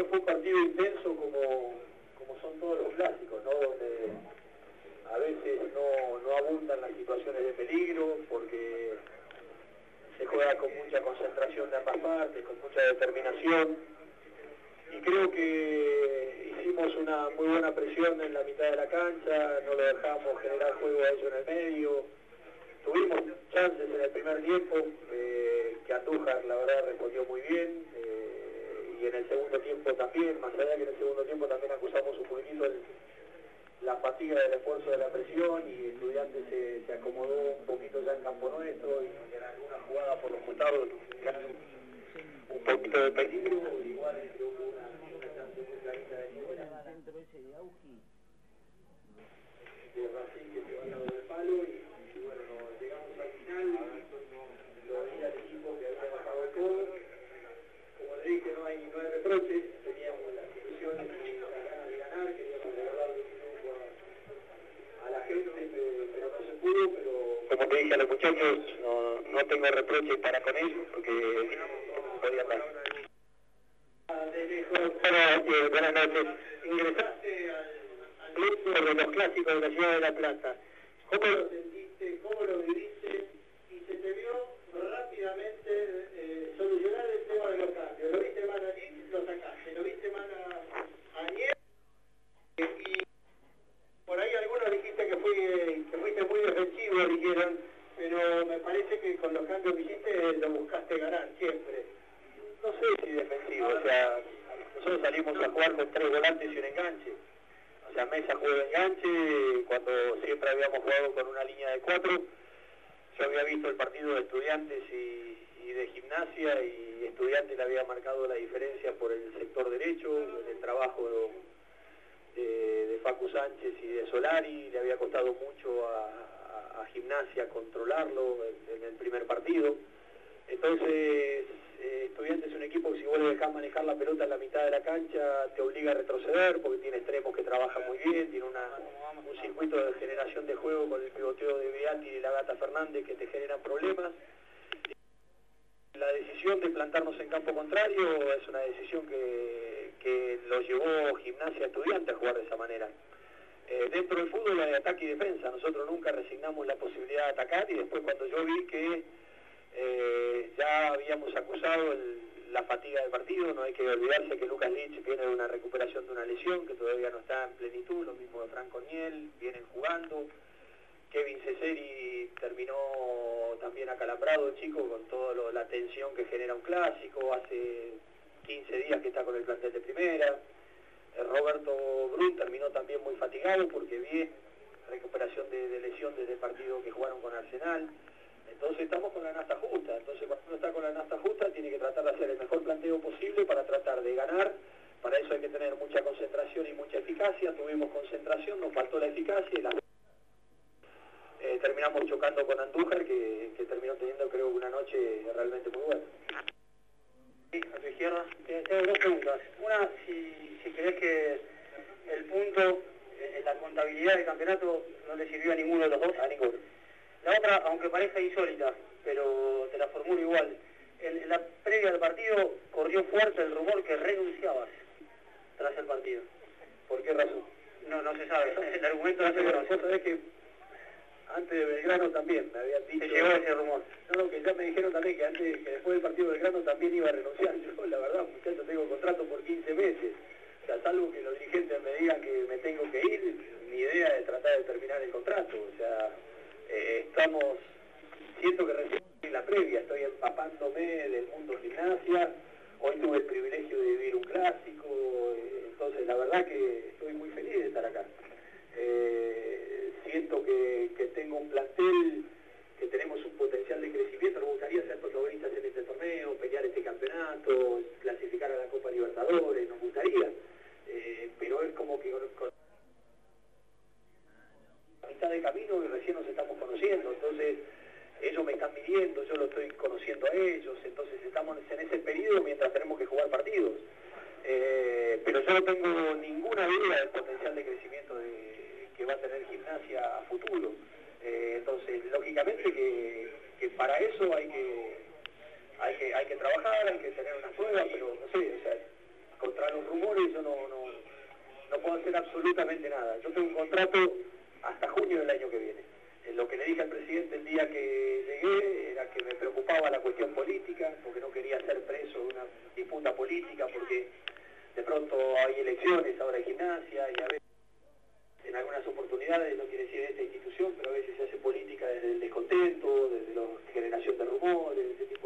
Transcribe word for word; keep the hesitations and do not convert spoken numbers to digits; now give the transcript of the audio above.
bueno, fue un partido intenso como, como son todos los clásicos, ¿no? Donde a veces no, no abundan las situaciones de peligro porque se juega con mucha concentración de ambas partes, con mucha determinación, y creo que hicimos una muy buena presión en la mitad de la cancha, no lo dejamos generar juego a ellos en el medio, tuvimos chances en el primer tiempo, eh, que Andújar la verdad respondió muy bien, eh, y en el segundo tiempo también, más allá que en el segundo tiempo también acusamos un poquitito el, la fatiga del esfuerzo de la presión, y Estudiantes se, se acomodó un poquito ya en campo nuestro, y en alguna jugada por los costados un poquito de peligro, igual creo que una, una chance muy clarita de nivel. De Racing que se va al lado del palo, y, y bueno, nos llegamos al final, lo veía el equipo que había bajado el codo. Como le dije, no hay, no hay reproches, teníamos las ilusiones y las ganas de ganar, queríamos regalarle un triunfo a, a la gente, pero, pero no se pudo, pero como te dije a los muchachos, no, no tengo reproches para con ellos, porque podía estar. De lejos, eh, buenas noches. Ingresaste al, al grupo de los clásicos de la ciudad de La Plata. ¿Cómo lo sentiste? ¿Cómo lo viviste? Y se te vio rápidamente eh, solucionar el tema de los cambios. ¿Lo viste mal a Nick? Lo sacaste. ¿Lo viste mal a, a Niel? Y por ahí algunos dijiste que, fui, que fuiste muy defensivo, dijeron, pero me parece que con los cambios que hiciste lo buscaste ganar siempre. No sé si defensivo, o sea, nosotros salimos a jugar con tres volantes y un enganche. O sea, Mesa jugó de enganche cuando siempre habíamos jugado con una línea de cuatro. Yo había visto el partido de Estudiantes y, y de Gimnasia, y Estudiantes le había marcado la diferencia por el sector derecho, en el trabajo de, de Facu Sánchez y de Solari. Le había costado mucho a, a, a Gimnasia controlarlo en, en el primer partido. Entonces, eh, Estudiantes es un equipo que si vos le dejás manejar la pelota en la mitad de la cancha, te obliga a retroceder, porque tiene extremos que trabajan muy bien, tiene una, un circuito de generación de juego con el pivoteo de Beati y la Gata Fernández que te generan problemas. La decisión de plantarnos en campo contrario es una decisión que, que lo llevó Gimnasia a Estudiantes a jugar de esa manera. Eh, dentro del fútbol hay ataque y defensa, nosotros nunca resignamos la posibilidad de atacar, y después cuando yo vi que Eh, ya habíamos acusado el, la fatiga del partido, no hay que olvidarse que Lucas Lich viene de una recuperación de una lesión que todavía no está en plenitud, lo mismo de Franco Niel, vienen jugando, Kevin Ceseri terminó también acalambrado el chico con toda lo, la tensión que genera un clásico, hace quince días que está con el plantel de primera. eh, Roberto Brun terminó también muy fatigado porque viene recuperación de, de lesión desde el partido que jugaron con Arsenal. Entonces estamos con la nafta justa, entonces cuando uno está con la nafta justa tiene que tratar de hacer el mejor planteo posible para tratar de ganar. Para eso hay que tener mucha concentración y mucha eficacia. Tuvimos concentración, nos faltó la eficacia y la... eh, terminamos chocando con Andújar, que, que terminó teniendo creo una noche realmente muy buena. Sí, a tu izquierda. Eh, tengo dos preguntas. Una, si, si crees que el punto, eh, la contabilidad del campeonato no le sirvió a ninguno de los dos, a ninguno. La otra, aunque parezca insólita, pero te la formulo igual. En, en la previa del partido corrió fuerte el rumor que renunciabas tras el partido. ¿Por qué razón? No, no se sabe. El argumento no se conoce. Vos sabés que antes de Belgrano también me habían dicho... ¿Se llegó ese rumor? No, no, que ya me dijeron también que antes que después del partido de Belgrano también iba a renunciar. Yo, la verdad, muchachos, tengo contrato por quince meses. O sea, salvo que los dirigentes me digan que me tengo que ir, mi idea es tratar de terminar el contrato. O sea... Eh, estamos, siento que recién en la previa, estoy empapándome del mundo gimnasia, hoy tuve el privilegio de vivir un clásico, eh, entonces la verdad que estoy muy feliz de estar acá. Eh, siento que, que tengo un plantel, que tenemos un potencial de crecimiento, nos gustaría ser protagonistas en este torneo, pelear este campeonato, clasificar a la Copa Libertadores, nos gustaría, eh, pero es como que con, con mitad de camino y recién nos estamos conociendo, entonces ellos me están midiendo, yo lo estoy conociendo a ellos, entonces estamos en ese periodo mientras tenemos que jugar partidos, eh, pero yo no tengo ninguna duda del potencial de crecimiento de, que va a tener Gimnasia a futuro, eh, entonces lógicamente que, que para eso hay que, hay que hay que trabajar, hay que tener una prueba, pero no sé, o sea, contra los rumores absolutamente nada. Yo tengo un contrato hasta junio del año que viene. Eh, Lo que le dije al presidente el día que llegué era que me preocupaba la cuestión política, porque no quería ser preso de una disputa política, porque de pronto hay elecciones, ahora hay gimnasia, y a veces, en algunas oportunidades, no quiere decir de esta institución, pero a veces se hace política desde el descontento, desde la generación de rumores, ese tipo